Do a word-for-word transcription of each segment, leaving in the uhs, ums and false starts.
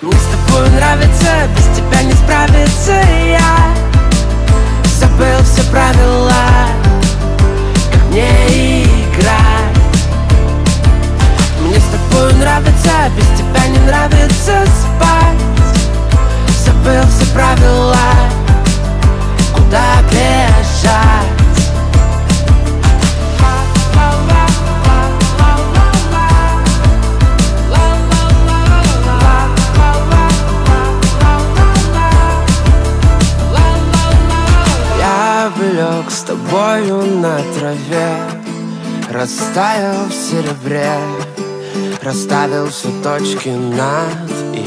Мне с тобой нравится, без тебя не справиться. Я забыл все правила, как мне играть. Мне с тобой нравится, без тебя не нравится спать. Забыл все правила, куда бежать. Я бы лег с тобою на траве, растаял в серебре, расставил все точки над «и».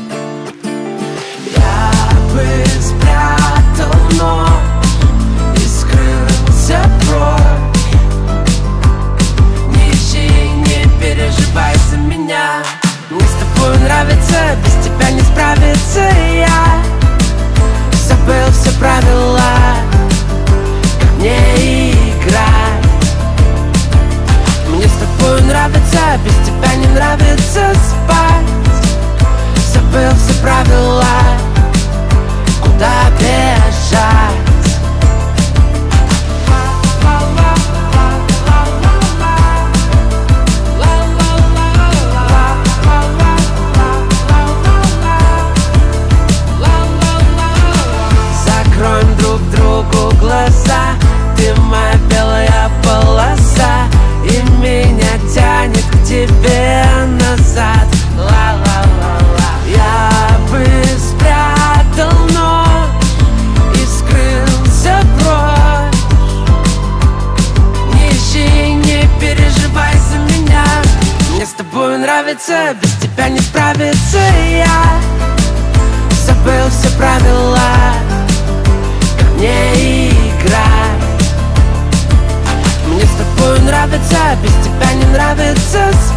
Я бы спрятал нож и скрылся прочь. Не ищи, не переживай за меня. Мне с тобой нравится, без тебя не справиться. Я забыл все правила, как мне играть. Мне с тобой нравится, без тебя не нравится спать. Забыл все правила, куда бежать. Закроем друг другу глаза, ты моя белая полоса, и меня тянет к тебе назад. Ла-ла-ла-ла. Я бы спрятал нож и скрылся прочь. Не ищи, не переживай за меня. Мне с тобой нравится, без тебя не справиться. Я забыл все правила, как мне играть. Мне с тобой нравится, без тебя не нравится спать.